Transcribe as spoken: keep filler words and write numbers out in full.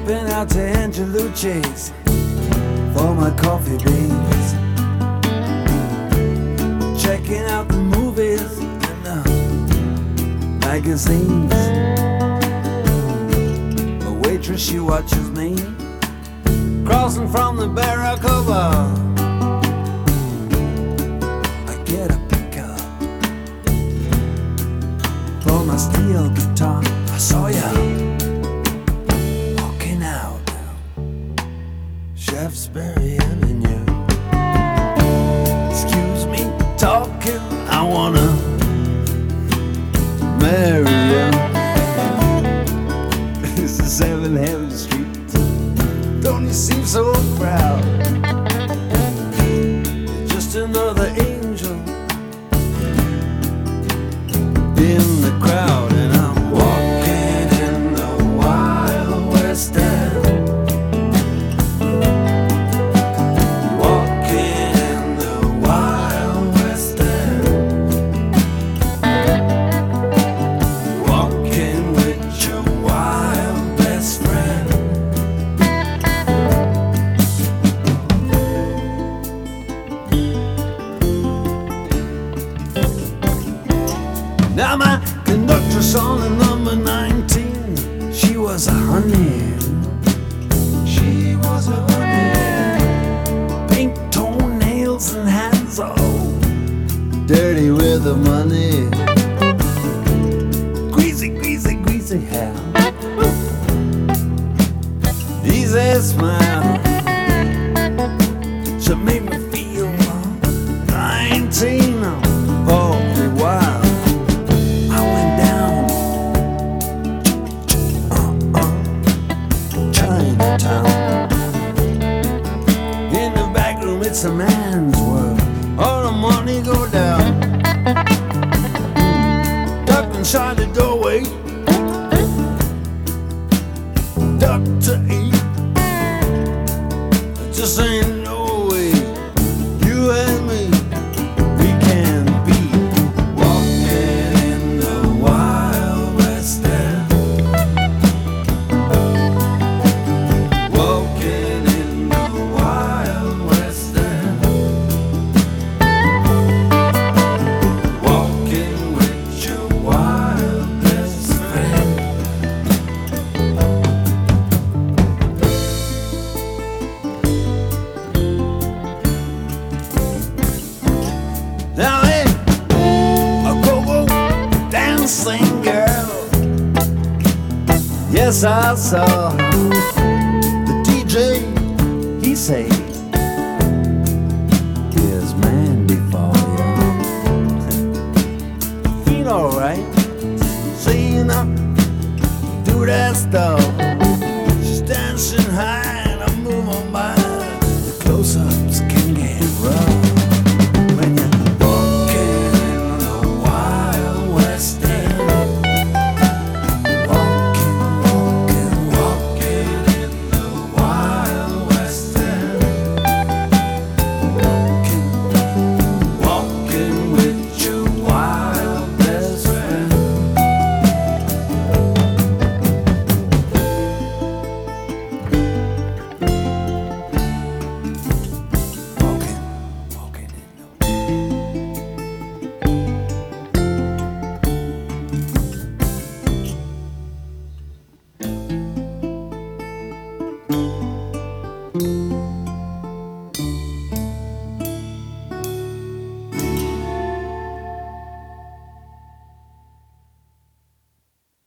Nipping out to Angelucci's for my coffee beans. Checking out the movies and the magazines. The waitress, she watches me crossing from the Barracuda. I get a pickup for my steel guitar. I saw ya walking out now, Shaftesbury Avenue. Excuse me, talking, I wanna marry you. This is Seven Heaven Street. Don't you seem so proud? You're just another angel in the crowd. And I'm walking in the Wild West End, walking in the Wild West End, walking with your wild best friend. Now my conductress on the number nineteen, she was a honey. She was a honey. Pink toenails and hands all dirty with the money. Greasy, greasy, greasy hair. Easy smile. She made me feel nineteen for a while. In the back room, it's a man's world. All the money go down. Duck inside the doorway, duck to eat. Just ain't no way you and me, we can be walking in the Wild West End. Now, hey, a go-go dancing girl. Yes, I saw the D J. He say, "Here's Mandy for you." Feel alright, seeing up, do that stuff. She's dancing high.